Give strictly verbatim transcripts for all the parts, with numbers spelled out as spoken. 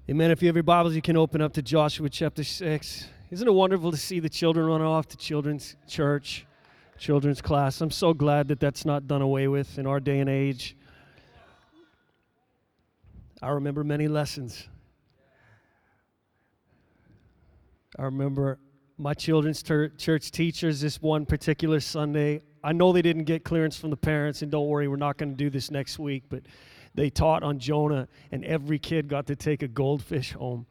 Amen. If you have your Bibles, you can open up to Joshua chapter six. Isn't it wonderful to see the children run off to children's church, children's class? I'm so glad that that's not done away with in our day and age. I remember many lessons. I remember my children's ter- church teachers this one particular Sunday. I know they didn't get clearance from the parents, and don't worry, we're not going to do this next week, but they taught on Jonah, and every kid got to take a goldfish home.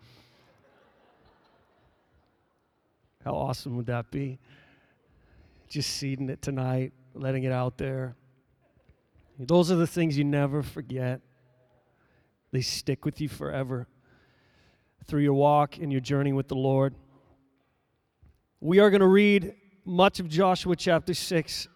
How awesome would that be? Just seeding it tonight, letting it out there. Those are the things you never forget. They stick with you forever through your walk and your journey with the Lord. We are going to read much of Joshua chapter six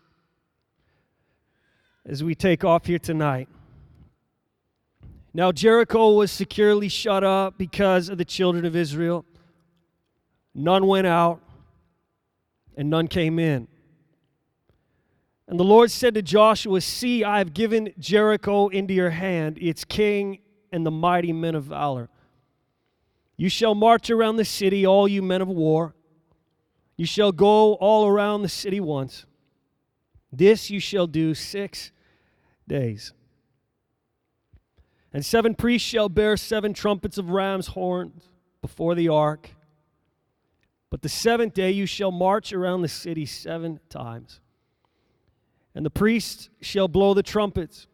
as we take off here tonight. Now Jericho was securely shut up because of the children of Israel. None went out, and none came in. And the Lord said to Joshua, "See, I have given Jericho into your hand, its king and the mighty men of valor. You shall march around the city, all you men of war. You shall go all around the city once. This you shall do six days. And seven priests shall bear seven trumpets of ram's horns before the ark. But the seventh day you shall march around the city seven times. And the priests shall blow the trumpets.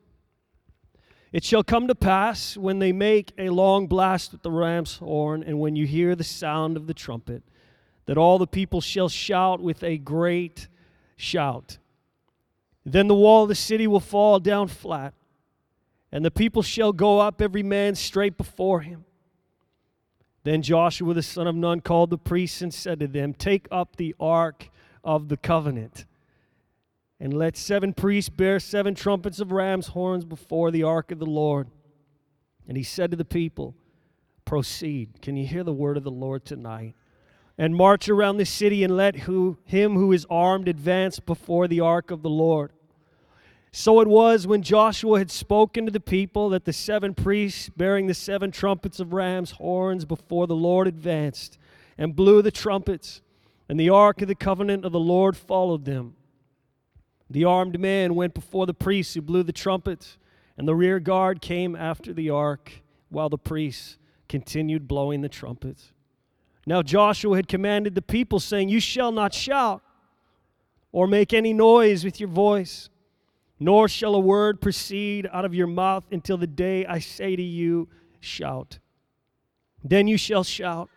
It shall come to pass when they make a long blast with the ram's horn, and when you hear the sound of the trumpet, that all the people shall shout with a great shout. Then the wall of the city will fall down flat, and the people shall go up every man straight before him." Then Joshua the son of Nun called the priests and said to them, "Take up the ark of the covenant, and let seven priests bear seven trumpets of ram's horns before the ark of the Lord." And he said to the people, "Proceed." Can you hear the word of the Lord tonight? "And march around the city, and let who, him who is armed advance before the ark of the Lord." So it was when Joshua had spoken to the people that the seven priests bearing the seven trumpets of ram's horns before the Lord advanced and blew the trumpets, and the ark of the covenant of the Lord followed them. The armed men went before the priests who blew the trumpets, and the rear guard came after the ark while the priests continued blowing the trumpets. Now Joshua had commanded the people, saying, "You shall not shout or make any noise with your voice, nor shall a word proceed out of your mouth until the day I say to you, shout. Then you shall shout."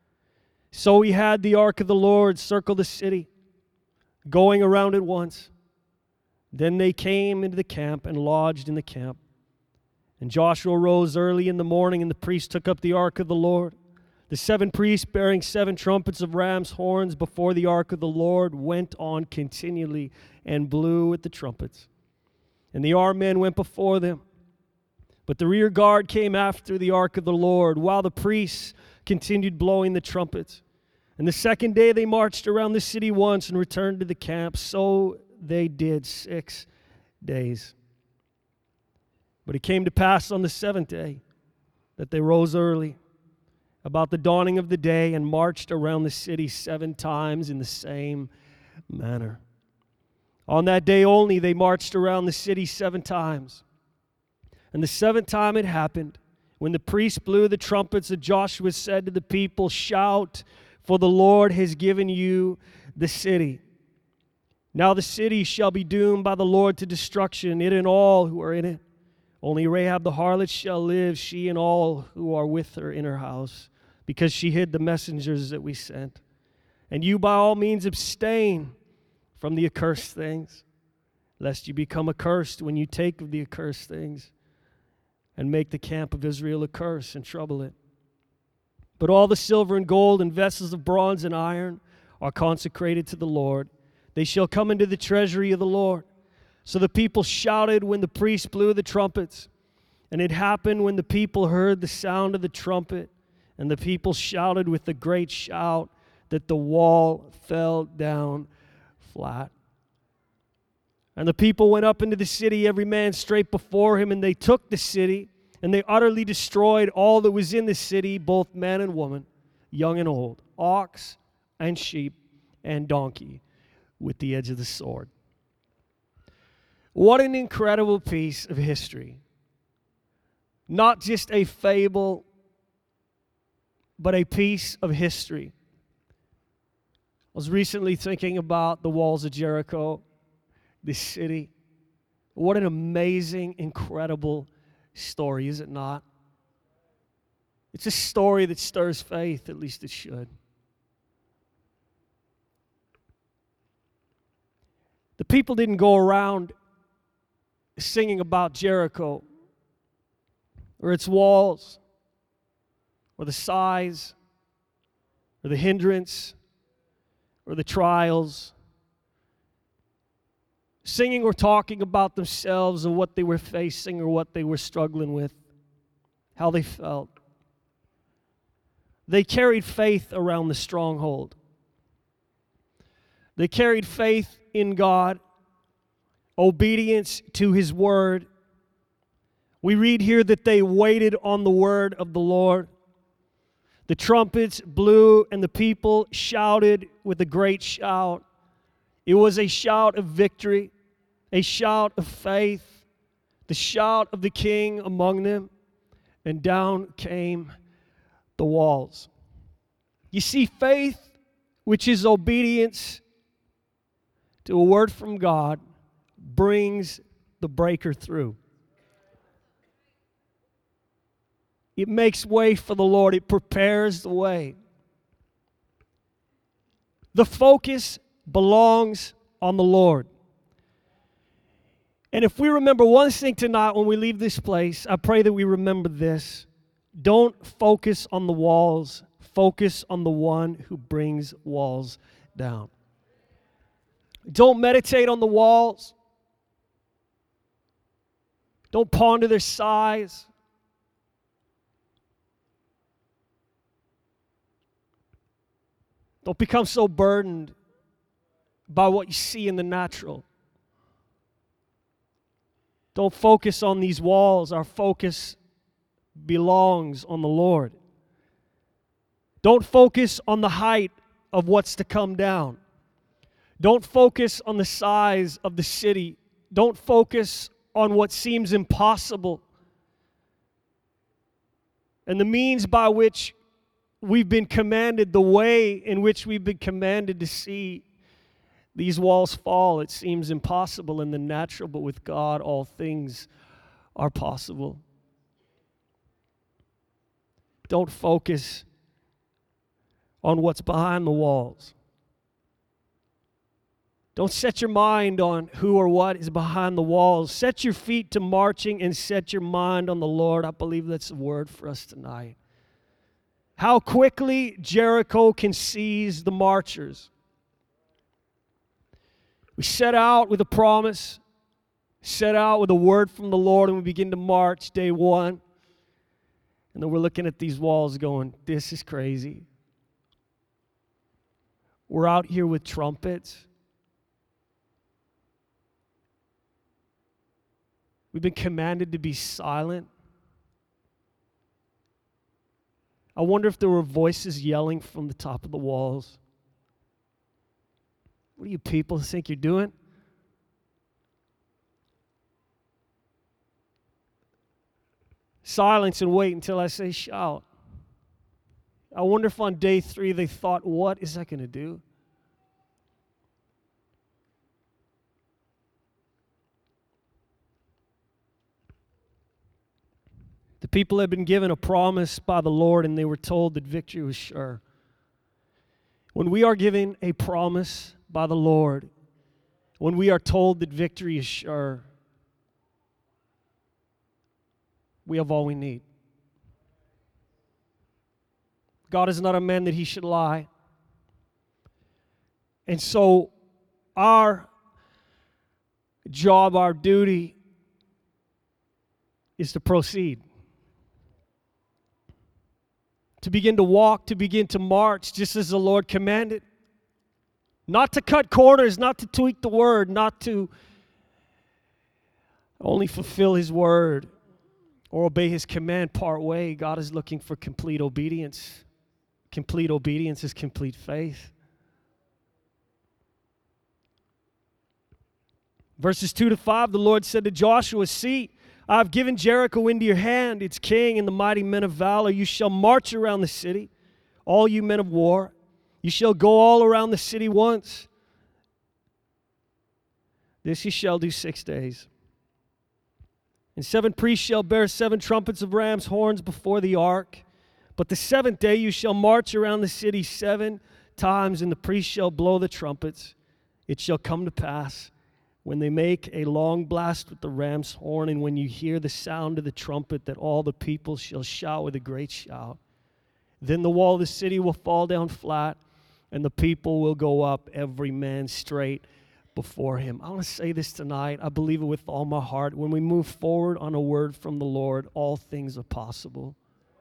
So he had the ark of the Lord circle the city, going around it once. Then they came into the camp and lodged in the camp. And Joshua rose early in the morning, and the priests took up the ark of the Lord. The seven priests bearing seven trumpets of ram's horns before the ark of the Lord went on continually and blew with the trumpets. And the armed men went before them. But the rear guard came after the ark of the Lord, while the priests continued blowing the trumpets. And the second day they marched around the city once and returned to the camp. So they did six days. But it came to pass on the seventh day that they rose early, about the dawning of the day, and marched around the city seven times in the same manner. On that day only they marched around the city seven times. And the seventh time it happened, when the priests blew the trumpets, that Joshua said to the people, "Shout, for the Lord has given you the city. Now the city shall be doomed by the Lord to destruction, it and all who are in it. Only Rahab the harlot shall live, she and all who are with her in her house, because she hid the messengers that we sent. And you by all means abstain from the accursed things, lest you become accursed when you take of the accursed things, and make the camp of Israel a curse and trouble it. But all the silver and gold and vessels of bronze and iron are consecrated to the Lord. They shall come into the treasury of the Lord." So the people shouted when the priests blew the trumpets. And it happened when the people heard the sound of the trumpet, and the people shouted with a great shout, that the wall fell down flat. And the people went up into the city, every man straight before him, and they took the city And they utterly destroyed all that was in the city, both man and woman, young and old, ox and sheep and donkey, with the edge of the sword. What an incredible piece of history. Not just a fable, but a piece of history. I was recently thinking about the walls of Jericho, this city. What an amazing, incredible story, is it not? It's a story that stirs faith, at least it should. The people didn't go around singing about Jericho or its walls or the size or the hindrance or the trials, singing or talking about themselves and what they were facing or what they were struggling with, how they felt. They carried faith around the stronghold. They carried faith in God, obedience to His word. We read here that they waited on the word of the Lord. The trumpets blew and the people shouted with a great shout. It was a shout of victory, a shout of faith, the shout of the King among them, and down came the walls. You see, faith, which is obedience to a word from God, brings the breaker through. It makes way for the Lord. It prepares the way. The focus belongs on the Lord. And if we remember one thing tonight when we leave this place, I pray that we remember this. Don't focus on the walls. Focus on the one who brings walls down. Don't meditate on the walls. Don't ponder their size. Don't become so burdened by what you see in the natural. Don't focus on these walls. Our focus belongs on the Lord. Don't focus on the height of what's to come down. Don't focus on the size of the city. Don't focus on what seems impossible and the means by which we've been commanded, the way in which we've been commanded to see these walls fall. It seems impossible in the natural, but with God, all things are possible. Don't focus on what's behind the walls. Don't set your mind on who or what is behind the walls. Set your feet to marching and set your mind on the Lord. I believe that's a word for us tonight. How quickly Jericho can seize the marchers. We set out with a promise, set out with a word from the Lord, and we begin to march day one. And then we're looking at these walls going, this is crazy. We're out here with trumpets. We've been commanded to be silent. I wonder if there were voices yelling from the top of the walls. What do you people think you're doing? Silence and wait until I say shout. I wonder if on day three they thought, what is that going to do? The people had been given a promise by the Lord, and they were told that victory was sure. When we are given a promise by the Lord, when we are told that victory is sure, we have all we need. God is not a man that He should lie. And so our job, our duty, is to proceed. To begin to walk, to begin to march, just as the Lord commanded. Not to cut corners, not to tweak the word, not to only fulfill His word, or obey his command part way. God is looking for complete obedience. Complete obedience is complete faith. Verses two to five, the Lord said to Joshua, "See, I have given Jericho into your hand, its king and the mighty men of valor. You shall march around the city, all you men of war. You shall go all around the city once. This you shall do six days. And seven priests shall bear seven trumpets of ram's horns before the ark. But the seventh day you shall march around the city seven times, and the priests shall blow the trumpets. It shall come to pass, when they make a long blast with the ram's horn, and when you hear the sound of the trumpet, that all the people shall shout with a great shout. Then the wall of the city will fall down flat, and the people will go up, every man straight before him." I want to say this tonight. I believe it with all my heart. When we move forward on a word from the Lord, all things are possible.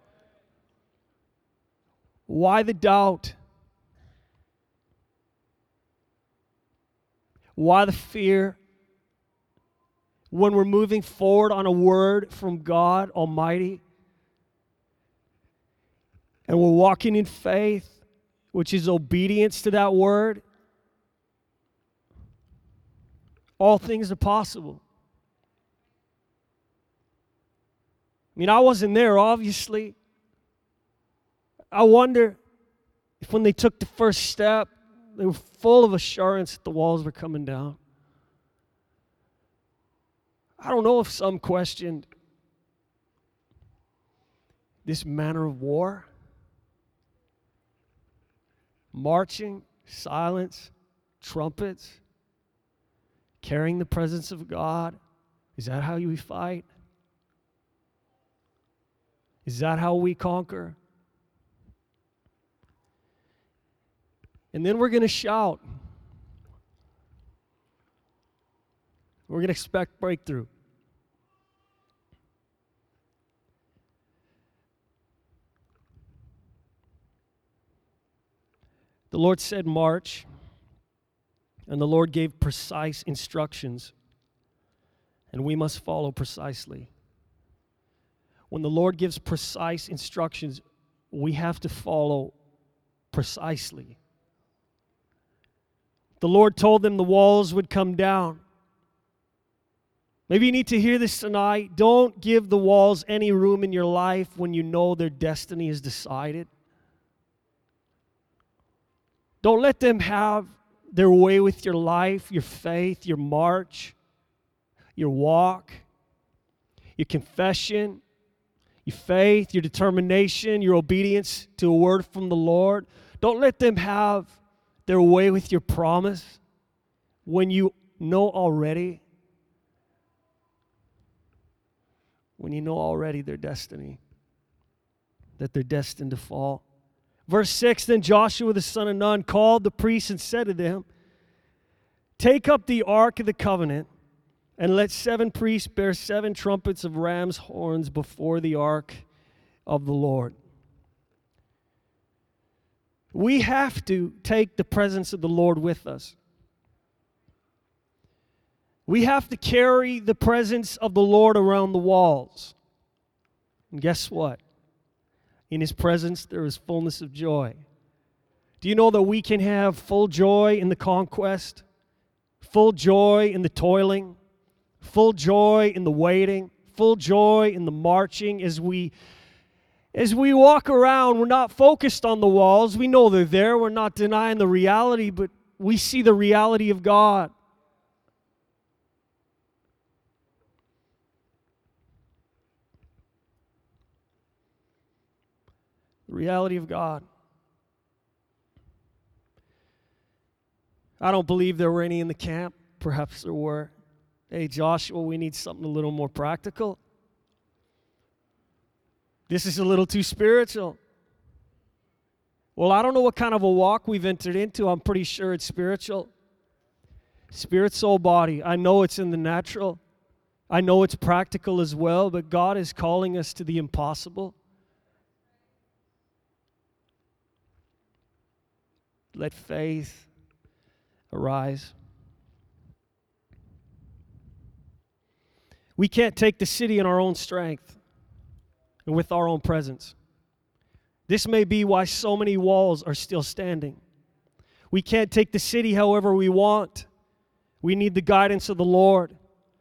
Why the doubt? Why the fear? When we're moving forward on a word from God Almighty, and we're walking in faith, which is obedience to that word, all things are possible. I mean, I wasn't there, obviously. I wonder if when they took the first step, they were full of assurance that the walls were coming down. I don't know if some questioned this manner of war. Marching, silence, trumpets, carrying the presence of God. Is that how we fight? Is that how we conquer? And then we're going to shout. We're going to expect breakthrough. The Lord said, "March," and the Lord gave precise instructions, and we must follow precisely. When the Lord gives precise instructions, we have to follow precisely. The Lord told them the walls would come down. Maybe you need to hear this tonight. Don't give the walls any room in your life when you know their destiny is decided. Don't let them have their way with your life, your faith, your march, your walk, your confession, your faith, your determination, your obedience to a word from the Lord. Don't let them have their way with your promise when you know already, when you know already their destiny, that they're destined to fall. Verse six, then Joshua the son of Nun called the priests and said to them, "Take up the ark of the covenant, and let seven priests bear seven trumpets of ram's horns before the ark of the Lord." We have to take the presence of the Lord with us. We have to carry the presence of the Lord around the walls. And guess what? In His presence there is fullness of joy. Do you know that we can have full joy in the conquest, full joy in the toiling, full joy in the waiting, full joy in the marching as we As we walk around, we're not focused on the walls. We know they're there. We're not denying the reality, but we see the reality of God. The reality of God. I don't believe there were any in the camp. Perhaps there were. Hey, Joshua, we need something a little more practical. This is a little too spiritual. Well, I don't know what kind of a walk we've entered into. I'm pretty sure it's spiritual. Spirit, soul, body. I know it's in the natural. I know it's practical as well, but God is calling us to the impossible. Let faith arise. We can't take the city in our own strength. and with our own presence. This may be why so many walls are still standing. We can't take the city however we want. We need the guidance of the Lord.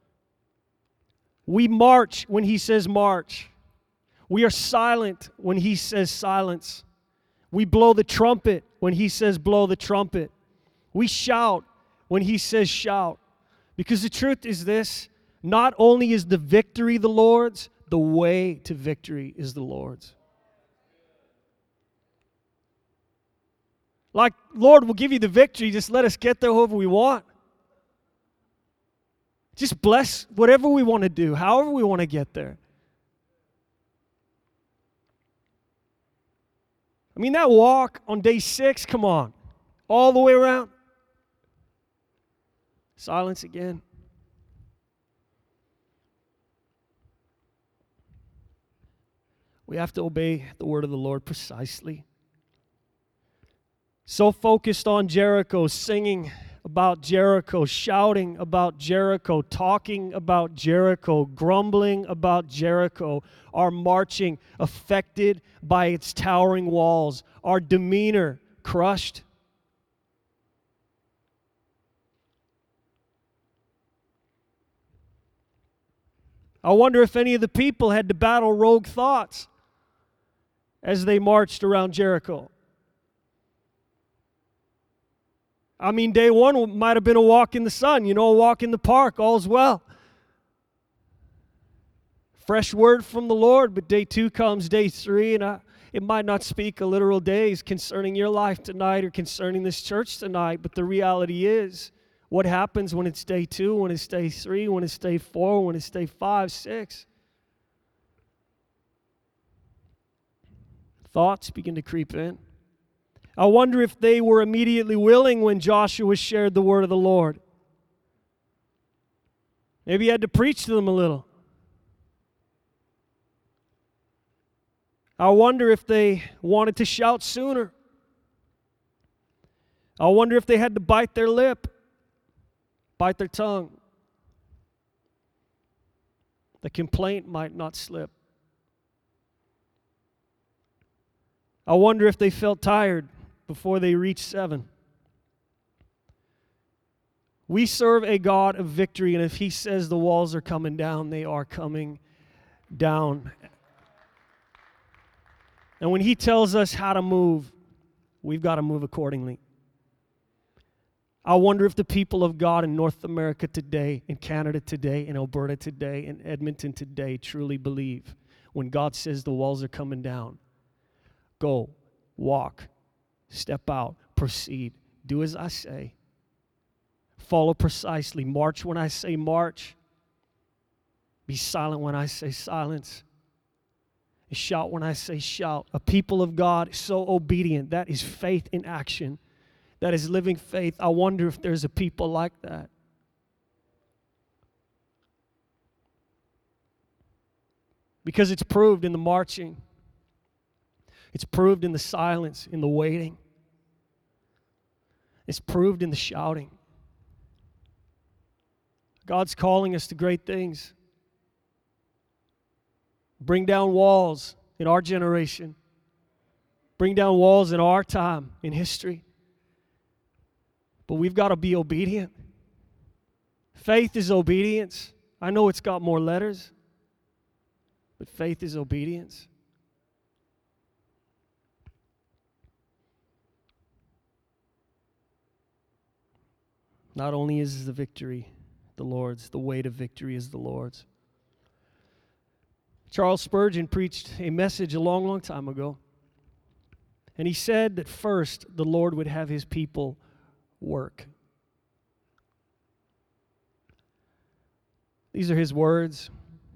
We march when He says march. We are silent when He says silence. We blow the trumpet when He says blow the trumpet. We shout when He says shout. Because the truth is this, not only is the victory the Lord's, the way to victory is the Lord's. Like, Lord, we'll give you the victory, just let us get there however we want. Just bless whatever we want to do, however we want to get there. I mean, that walk on day six, come on, all the way around. Silence again. We have to obey the word of the Lord precisely. So focused on Jericho, singing about Jericho, shouting about Jericho, talking about Jericho, grumbling about Jericho, our marching affected by its towering walls, our demeanor crushed. I wonder if any of the people had to battle rogue thoughts as they marched around Jericho. I mean, day one might have been a walk in the sun, you know, a walk in the park, all's well. Fresh word from the Lord, but day two comes, day three, and I, it might not speak a literal days concerning your life tonight or concerning this church tonight, but the reality is, what happens when it's day two, when it's day three, when it's day four, when it's day five, six? Thoughts begin to creep in. I wonder if they were immediately willing when Joshua shared the word of the Lord. Maybe he had to preach to them a little. I wonder if they wanted to shout sooner. I wonder if they had to bite their lip, bite their tongue. The complaint might not slip. I wonder if they felt tired before they reached seven. We serve a God of victory, and if He says the walls are coming down, they are coming down. And when He tells us how to move, we've got to move accordingly. I wonder if the people of God in North America today, in Canada today, in Alberta today, in Edmonton today truly believe when God says the walls are coming down, go, walk, step out, proceed, do as I say, follow precisely, march when I say march, be silent when I say silence, and shout when I say shout. A people of God so obedient, that is faith in action. That is living faith. I wonder if there's a people like that. Because it's proved in the marching. It's proved in the silence, in the waiting. It's proved in the shouting. God's calling us to great things. Bring down walls in our generation. Bring down walls in our time, in history. But we've got to be obedient. Faith is obedience. I know it's got more letters, but faith is obedience. Not only is the victory the Lord's, the way to victory is the Lord's. Charles Spurgeon preached a message a long, long time ago. And he said that first the Lord would have His people work. These are his words.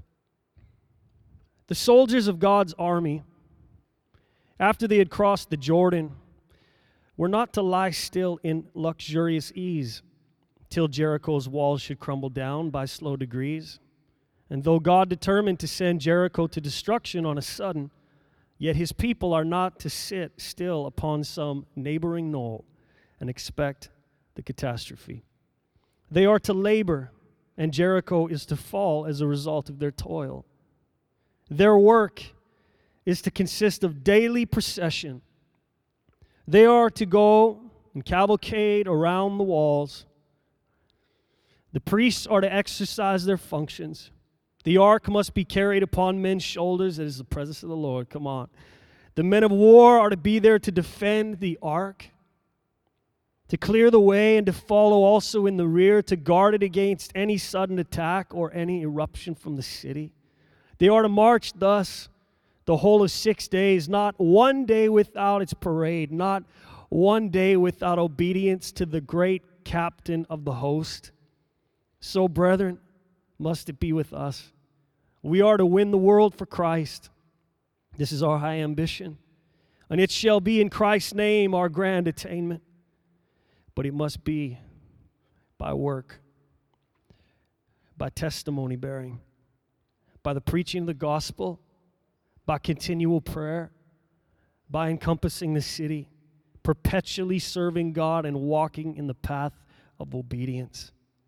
The soldiers of God's army, after they had crossed the Jordan, were not to lie still in luxurious ease till Jericho's walls should crumble down by slow degrees. And though God determined to send Jericho to destruction on a sudden, yet His people are not to sit still upon some neighboring knoll and expect the catastrophe. They are to labor, and Jericho is to fall as a result of their toil. Their work is to consist of daily procession. They are to go and cavalcade around the walls. The priests are to exercise their functions. The ark must be carried upon men's shoulders. It is the presence of the Lord. Come on. The men of war are to be there to defend the ark, to clear the way and to follow also in the rear, to guard it against any sudden attack or any eruption from the city. They are to march thus the whole of six days, not one day without its parade, not one day without obedience to the great captain of the host. So, brethren, must it be with us. We are to win the world for Christ. This is our high ambition. And it shall be in Christ's name our grand attainment. But it must be by work, by testimony bearing, by the preaching of the gospel, by continual prayer, by encompassing the city, perpetually serving God and walking in the path of obedience.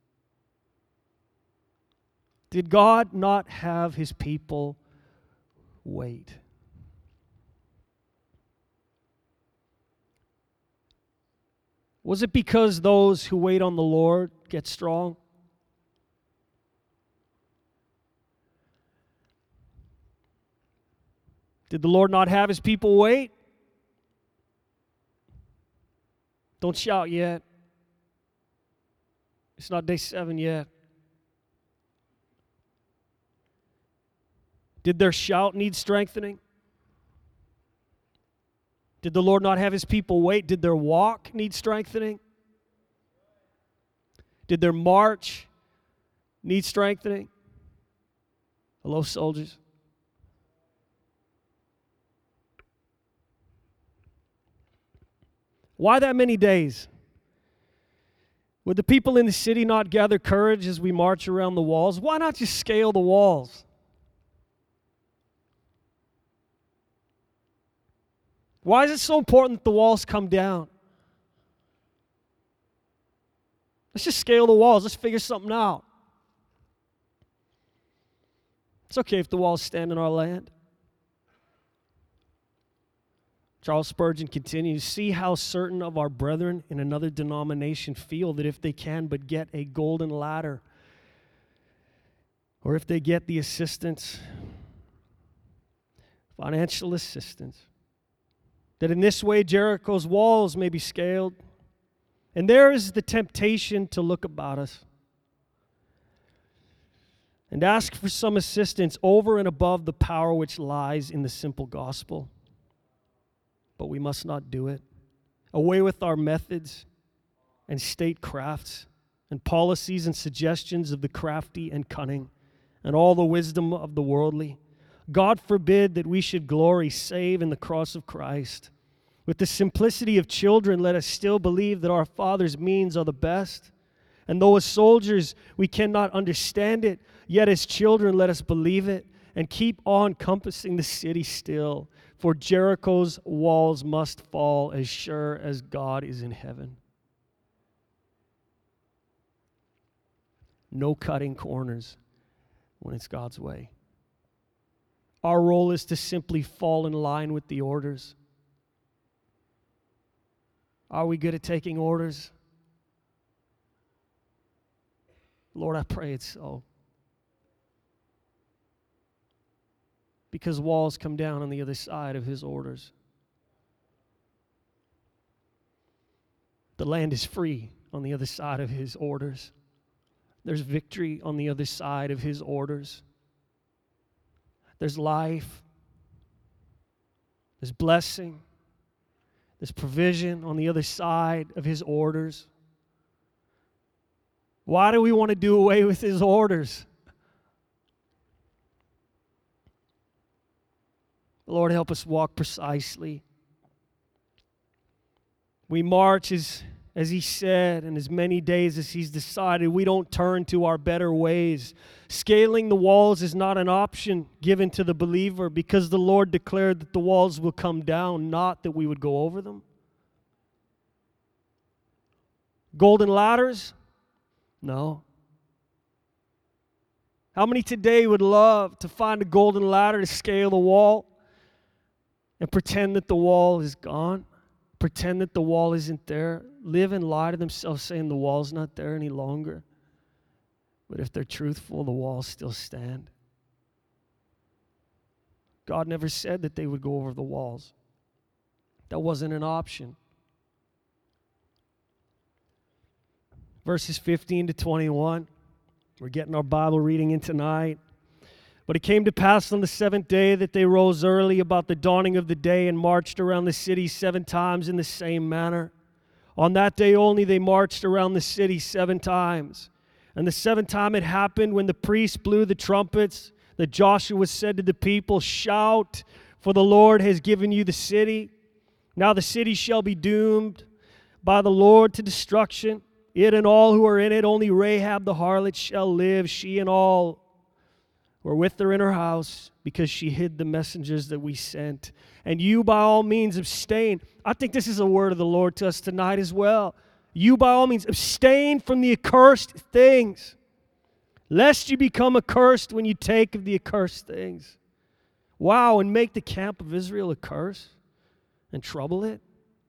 Did God not have his people wait? Was it because those who wait on the Lord get strong? Did the Lord not have his people wait? Don't shout yet. It's not day seven yet. Did their shout need strengthening? Did the Lord not have his people wait? Did their walk need strengthening? Did their march need strengthening? Hello, soldiers. Why that many days? Would the people in the city not gather courage as we march around the walls? Why not just scale the walls? Why is it so important that the walls come down? Let's just scale the walls. Let's figure something out. It's okay if the walls stand in our land. Charles Spurgeon continues, see how certain of our brethren in another denomination feel that if they can but get a golden ladder, or if they get the assistance, financial assistance, that in this way Jericho's walls may be scaled. And there is the temptation to look about us and ask for some assistance over and above the power which lies in the simple gospel. But we must not do it. Away with our methods and statecrafts and policies and suggestions of the crafty and cunning and all the wisdom of the worldly. God forbid that we should glory save in the cross of Christ. With the simplicity of children, let us still believe that our Father's means are the best. And though as soldiers we cannot understand it, yet as children let us believe it and keep on compassing the city still. For Jericho's walls must fall as sure as God is in heaven. No cutting corners when it's God's way. Our role is to simply fall in line with the orders. Are we good at taking orders? Lord, I pray it's so. Because walls come down on the other side of his orders. The land is free on the other side of his orders. There's victory on the other side of his orders. There's life. There's blessing. There's provision on the other side of his orders. Why do we want to do away with his orders? Lord, help us walk precisely. We march as, as he said, and as many days as he's decided. We don't turn to our better ways. Scaling the walls is not an option given to the believer because the Lord declared that the walls will come down, not that we would go over them. Golden ladders? No. How many today would love to find a golden ladder to scale the wall? and pretend that the wall is gone, pretend that the wall isn't there, live and lie to themselves saying the wall's not there any longer. But if they're truthful, the walls still stand. God never said that they would go over the walls. That wasn't an option. Verses fifteen to twenty-one. We're getting our Bible reading in tonight. But it came to pass on the seventh day that they rose early about the dawning of the day and marched around the city seven times in the same manner. On that day only they marched around the city seven times. And the seventh time it happened when the priests blew the trumpets that Joshua said to the people, "Shout, for the Lord has given you the city. Now the city shall be doomed by the Lord to destruction. It and all who are in it, only Rahab the harlot shall live, she and all who are with her in her house, because she hid the messengers that we sent. And you by all means abstain." I think this is a word of the Lord to us tonight as well. You by all means abstain from the accursed things, lest you become accursed when you take of the accursed things. Wow, and make the camp of Israel a curse and trouble it.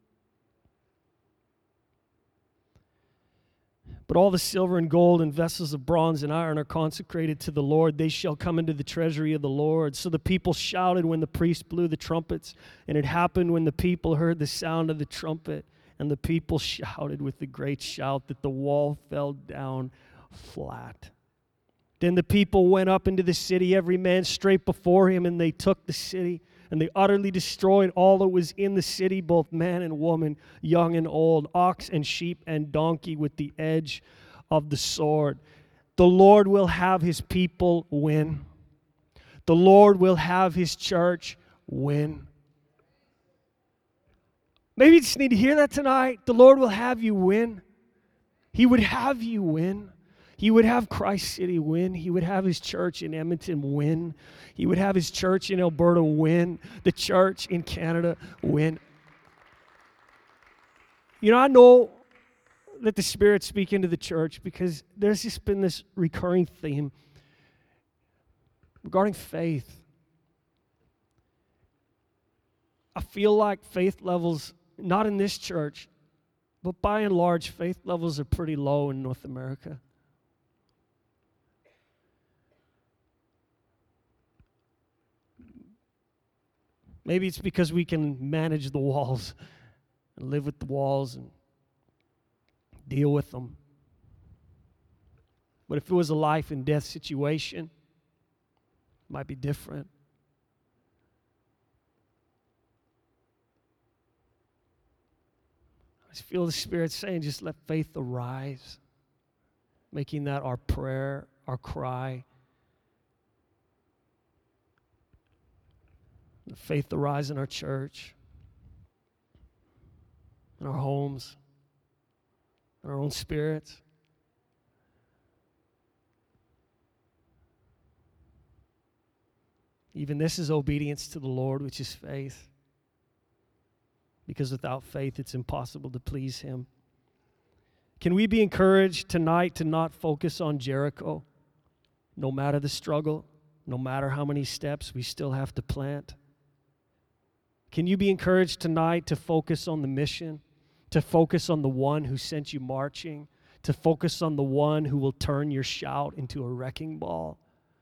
But all the silver and gold and vessels of bronze and iron are consecrated to the Lord. They shall come into the treasury of the Lord. So the people shouted when the priest blew the trumpets. And it happened when the people heard the sound of the trumpet. And the people shouted with a great shout that the wall fell down flat. Then the people went up into the city, every man straight before him, and they took the city. And they utterly destroyed all that was in the city, both man and woman, young and old, ox and sheep and donkey, with the edge of the sword. The Lord will have his people win. The Lord will have his church win. Maybe you just need to hear that tonight. The Lord will have you win. He would have you win. He would have Christ City win. He would have his church in Edmonton win. He would have his church in Alberta win. The church in Canada win. You know, I know that the Spirit's speaking to the church because there's just been this recurring theme regarding faith. I feel like faith levels, not in this church, but by and large, faith levels are pretty low in North America. Maybe it's because we can manage the walls and live with the walls and deal with them. But if it was a life and death situation, it might be different. I just feel the Spirit saying, just let faith arise, making that our prayer, our cry. Let faith arise in our church, in our homes, in our own spirits. Even this is obedience to the Lord, which is faith. Because without faith, it's impossible to please him. Can we be encouraged tonight to not focus on Jericho? No matter the struggle, no matter how many steps we still have to plant. Can you be encouraged tonight to focus on the mission, to focus on the one who sent you marching, to focus on the one who will turn your shout into a wrecking ball?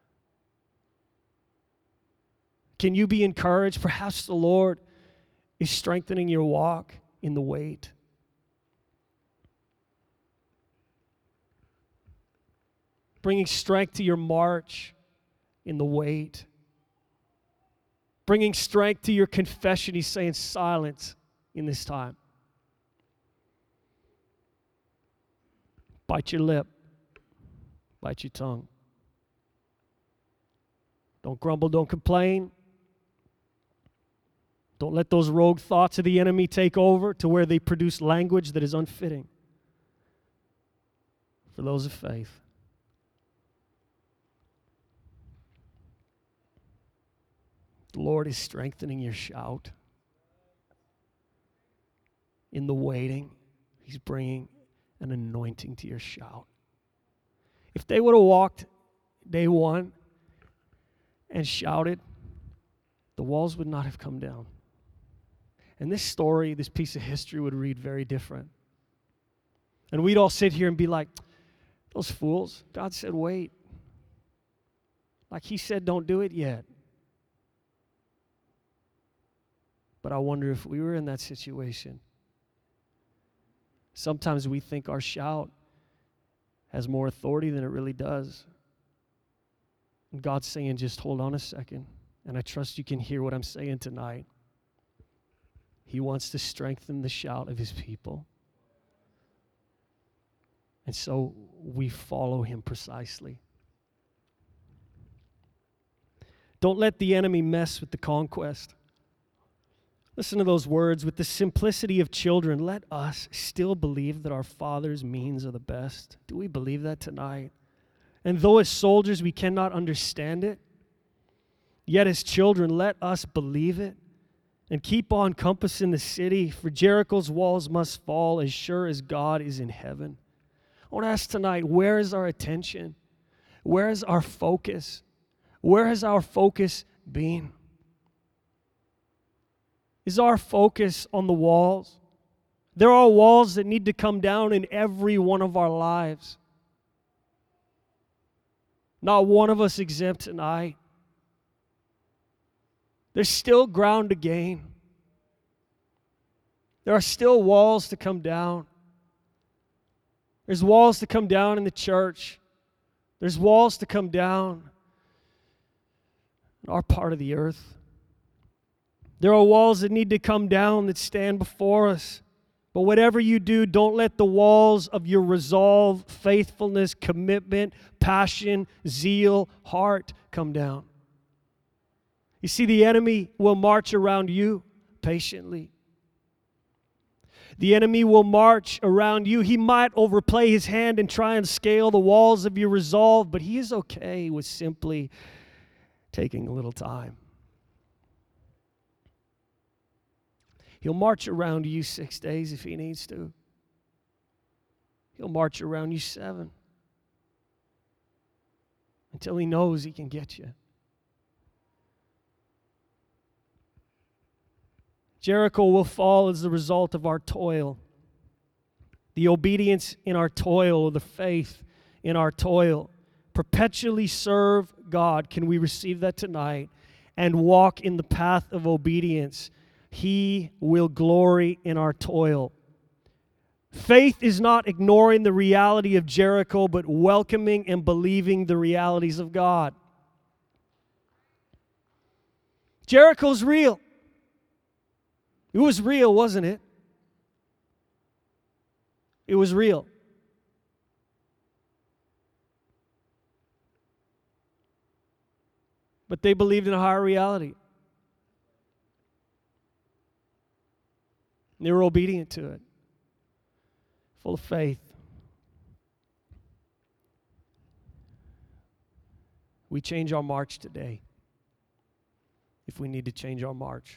Can you be encouraged? Perhaps the Lord is strengthening your walk in the wait. Bringing strength to your march in the wait. Bringing strength to your confession. He's saying silence in this time. Bite your lip. Bite your tongue. Don't grumble, don't complain. Don't let those rogue thoughts of the enemy take over to where they produce language that is unfitting for those of faith. The Lord is strengthening your shout. In the waiting, he's bringing an anointing to your shout. If they would have walked day one and shouted, the walls would not have come down. And this story, this piece of history would read very different. And we'd all sit here and be like, those fools, God said wait. Like he said don't do it yet. But I wonder if we were in that situation. Sometimes we think our shout has more authority than it really does. And God's saying, just hold on a second. And I trust you can hear what I'm saying tonight. He wants to strengthen the shout of his people. And so we follow him precisely. Don't let the enemy mess with the conquest. Listen to those words. With the simplicity of children, let us still believe that our Father's means are the best. Do we believe that tonight? And though as soldiers we cannot understand it, yet as children let us believe it and keep on compassing the city, for Jericho's walls must fall as sure as God is in heaven. I want to ask tonight, where is our attention? Where is our focus? Where has our focus been? Is our focus on the walls? There are walls that need to come down in every one of our lives. Not one of us exempt tonight. There's still ground to gain. There are still walls to come down. There's walls to come down in the church. There's walls to come down in our part of the earth. There are walls that need to come down that stand before us. But whatever you do, don't let the walls of your resolve, faithfulness, commitment, passion, zeal, heart come down. You see, the enemy will march around you patiently. The enemy will march around you. He might overplay his hand and try and scale the walls of your resolve, but he is okay with simply taking a little time. He'll march around you six days if he needs to. He'll march around you seven until he knows he can get you. Jericho will fall as the result of our toil. The obedience in our toil, or the faith in our toil. Perpetually serve God. Can we receive that tonight? And walk in the path of obedience. He will glory in our toil. Faith is not ignoring the reality of Jericho, but welcoming and believing the realities of God. Jericho's real. It was real, wasn't it? It was real. But they believed in a higher reality. They were obedient to it, full of faith. We change our march today if we need to change our march.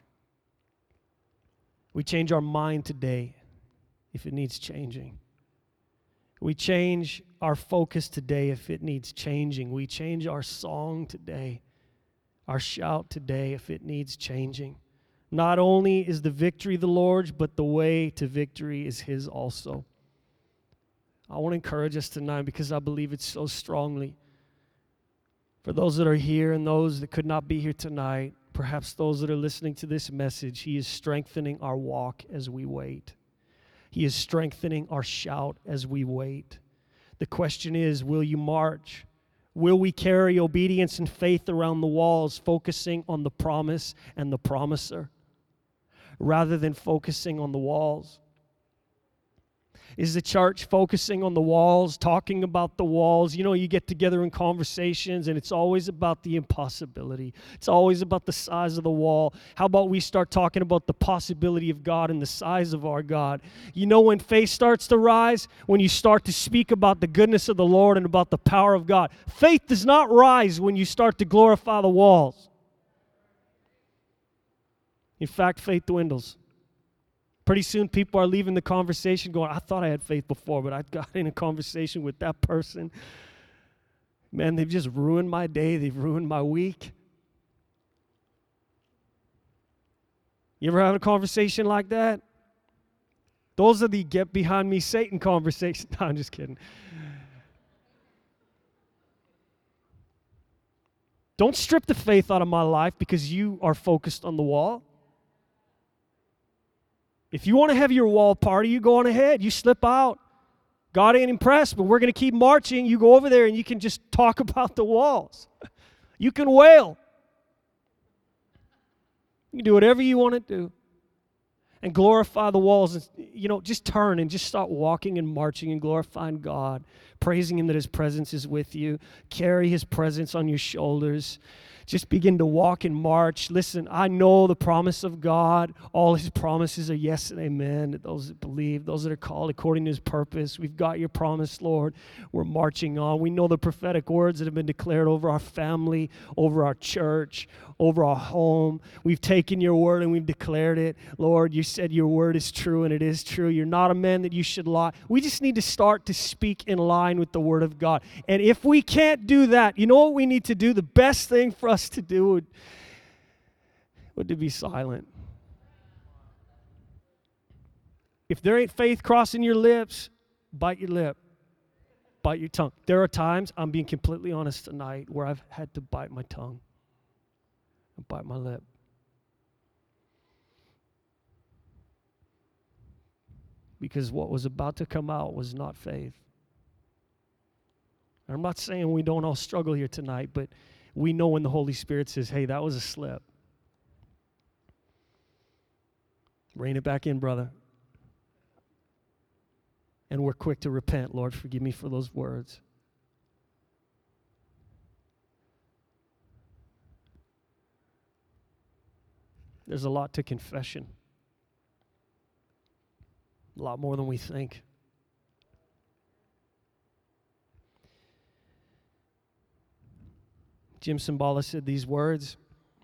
We change our mind today if it needs changing. We change our focus today if it needs changing. We change our song today, our shout today if it needs changing. Not only is the victory the Lord's, but the way to victory is His also. I want to encourage us tonight because I believe it so strongly. For those that are here and those that could not be here tonight, perhaps those that are listening to this message, He is strengthening our walk as we wait. He is strengthening our shout as we wait. The question is, will you march? Will we carry obedience and faith around the walls, focusing on the promise and the promiser, rather than focusing on the walls? Is the church focusing on the walls, talking about the walls? You know, you get together in conversations and it's always about the impossibility. It's always about the size of the wall. How about we start talking about the possibility of God and the size of our God? You know, when faith starts to rise, when you start to speak about the goodness of the Lord and about the power of God. Faith does not rise when you start to glorify the walls. In fact, faith dwindles. Pretty soon people are leaving the conversation going, I thought I had faith before, but I got in a conversation with that person. Man, they've just ruined my day. They've ruined my week. You ever have a conversation like that? Those are the get behind me Satan conversations. No, I'm just kidding. Don't strip the faith out of my life because you are focused on the wall. If you want to have your wall party, you go on ahead. You slip out. God ain't impressed, but we're going to keep marching. You go over there and you can just talk about the walls. You can wail. You can do whatever you want to do. And glorify the walls. And, you know, just turn and just start walking and marching and glorifying God. Praising Him that His presence is with you. Carry His presence on your shoulders. Just begin to walk and march. Listen, I know the promise of God. All His promises are yes and amen. To those that believe, those that are called according to His purpose. We've got your promise, Lord. We're marching on. We know the prophetic words that have been declared over our family, over our church, over our home. We've taken your word and we've declared it. Lord, you said your word is true and it is true. You're not a man that you should lie. We just need to start to speak in line with the word of God. And if we can't do that, you know what we need to do? The best thing for us to do would, would to be silent. If there ain't faith crossing your lips, bite your lip. Bite your tongue. There are times, I'm being completely honest tonight, where I've had to bite my tongue and bite my lip. Because what was about to come out was not faith. I'm not saying we don't all struggle here tonight, but we know when the Holy Spirit says, hey, that was a slip. Rein it back in, brother. And we're quick to repent. Lord, forgive me for those words. There's a lot to confession. A lot more than we think. Jim Cymbala said these words.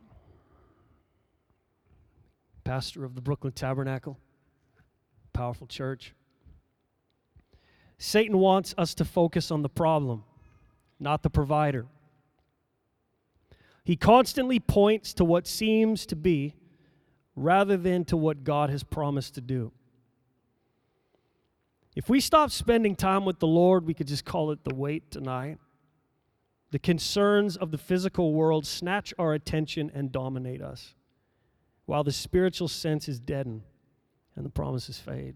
Pastor of the Brooklyn Tabernacle. Powerful church. Satan wants us to focus on the problem, not the provider. He constantly points to what seems to be rather than to what God has promised to do. If we stop spending time with the Lord, we could just call it the wait tonight. The concerns of the physical world snatch our attention and dominate us, while the spiritual sense is deadened and the promises fade.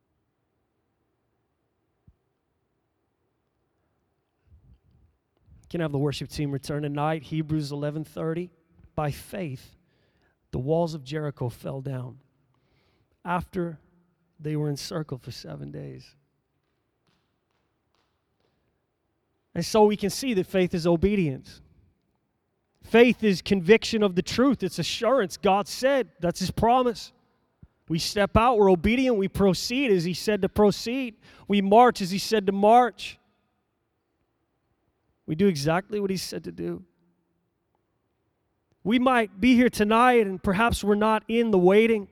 Can I have the worship team return tonight? Hebrews eleven thirty. By faith, the walls of Jericho fell down after they were encircled for seven days. And so we can see that faith is obedience. Faith is conviction of the truth. It's assurance. God said, that's His promise. We step out, we're obedient, we proceed as He said to proceed. We march as He said to march. We do exactly what He said to do. We might be here tonight and perhaps we're not in the waiting.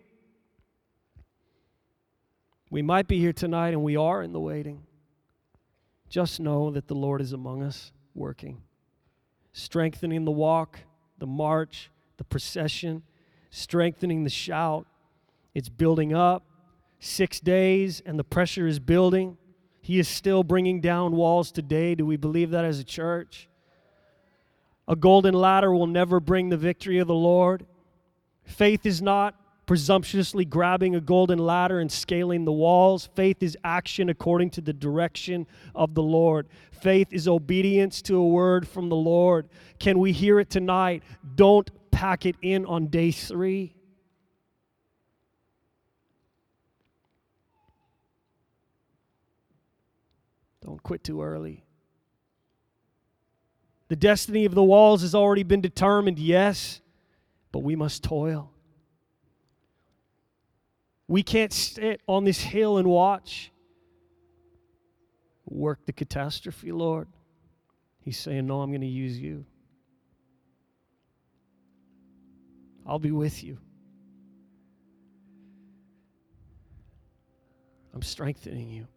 We might be here tonight and we are in the waiting. Just know that the Lord is among us working, strengthening the walk, the march, the procession, strengthening the shout. It's building up. Six days and the pressure is building. He is still bringing down walls today. Do we believe that as a church? A golden ladder will never bring the victory of the Lord. Faith is not presumptuously grabbing a golden ladder and scaling the walls. Faith is action according to the direction of the Lord. Faith is obedience to a word from the Lord. Can we hear it tonight? Don't pack it in on day three. Don't quit too early. The destiny of the walls has already been determined, yes, but we must toil. We can't sit on this hill and watch. Work the catastrophe, Lord. He's saying, no, I'm going to use you. I'll be with you. I'm strengthening you.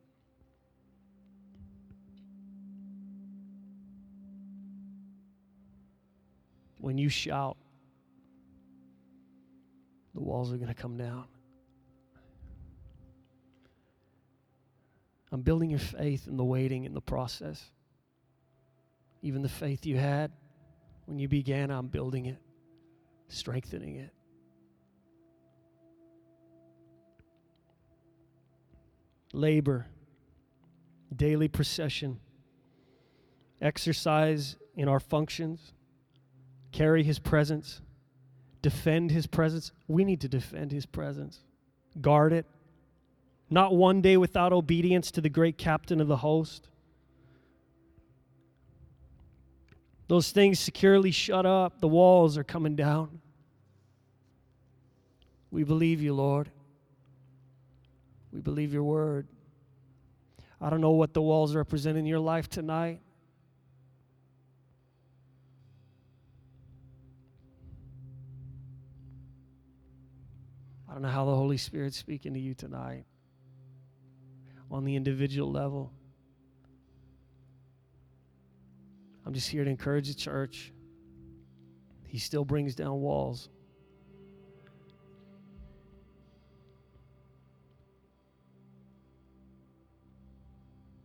When you shout, the walls are going to come down. I'm building your faith in the waiting, in the process. Even the faith you had when you began, I'm building it, strengthening it. Labor, daily procession, exercise in our functions, carry His presence, defend His presence. We need to defend His presence, guard it. Not one day without obedience to the great captain of the host. Those things securely shut up. The walls are coming down. We believe you, Lord. We believe your word. I don't know what the walls represent in your life tonight. I don't know how the Holy Spirit's speaking to you tonight on the individual level. I'm just here to encourage the church. He still brings down walls.